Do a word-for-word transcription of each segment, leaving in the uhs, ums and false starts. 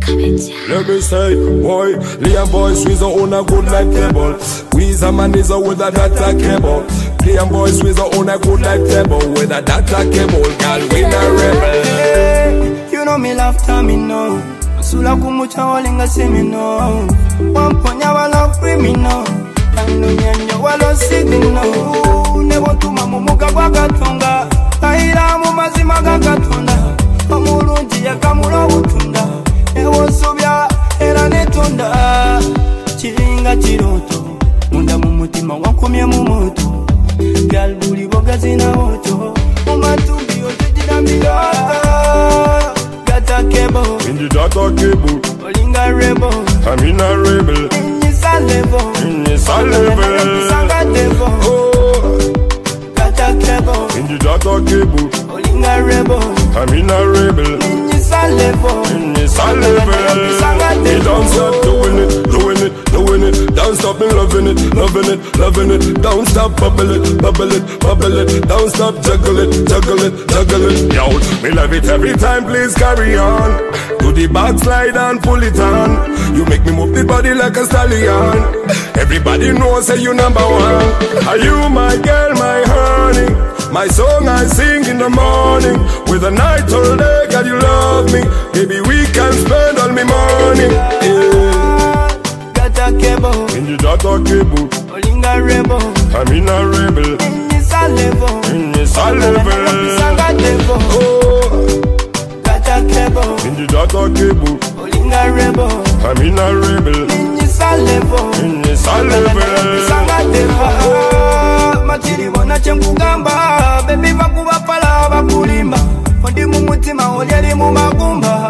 Let me say, boy, Liam Boys with a own a good like table. Weezer man is a with a data cable. Liam Boys with a own a good like table. With a data cable, girl, we not rebel. Hey, you know me love time, me know. Sula kumucha walinga se me know. Wamponya wala free me know. Kanu nyanya wala sidi know. Nebo tuma mumuka kwa katonga. Kaira mumazima kakatonda. Kamurunji ya kamura utunda. Ewo sobya era netunda. Chiringa chiroto. Munda mumutima wakumye mumuto. Galbuli boga zina oto. Umatumbi otujida mbiga. Gata cable. In the data cable. Olinga rebel. I'm in a rebel. In this a level. In this a level. Sanga devil. Oh. Gata cable. In the data cable. Olinga rebel. I'm in a rebel. In this a level. In this a level. You don't stop doing it, doing it, doing it. Don't stop me loving it, loving it, loving it. Don't stop bubble it, bubble it, bubble it. Don't stop juggle it, juggle it, juggle it. Yo, me love it every time, please carry on. Do the backslide and pull it on. You make me move the body like a stallion. Everybody knows say you number one. Are you my girl, my honey? My song I sing in the morning. With a night all day, God you love me. Baby we can spend all my money. Yeah. Gata cable. In the data cable. Olinga rebel. I'm in a rebel. In this a level. In this a level. Sanga devil. Oh. Gata cable. In the data cable. Olinga rebel. I'm in a rebel. In this a level. In this a level. Sanga devil. Matiri bona chemkugamba. Baby vakuba pala vakulimba. Fondi mumutima olyali mumagumba.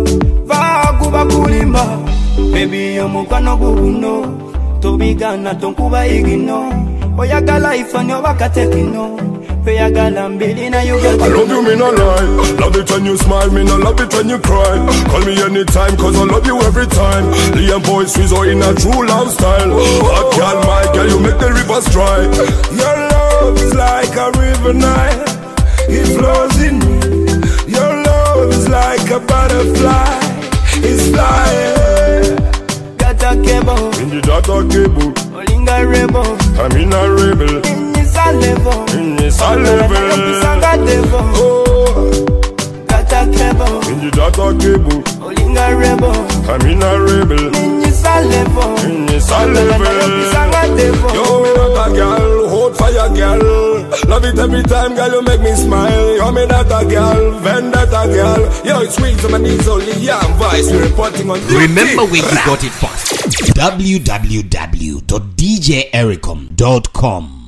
Vakuba kulimba. Baby yomukwano gubuno. Tobigana tonkuba igino. Oyagala ifani obakatekino. I love you, me no lie. Love it when you smile, me no love it when you cry. Call me anytime, cause I love you every time. Liam Boys is in a true love style. Hot girl, my girl, you make the rivers dry. Your love is like a river Nile. It flows in me. Your love is like a butterfly. It's flying. Gata cable. In the data cable. Olinga rebel. I'm in a rebel. In this a level. In this a level. Sanga devil. Oh. Gata cable. In the data cable. Olinga rebel. I'm in a rebel. In this a level. In this a level. Sanga devil. Yo, me not a girl, hold fire girl. Love it every time, girl, you make me smile. Yo, me not a girl, vendetta girl. Yo, it's sweet to my knees only. Yeah, voice, we're reporting on this. Remember where you got it first. w w w dot d j ericom dot com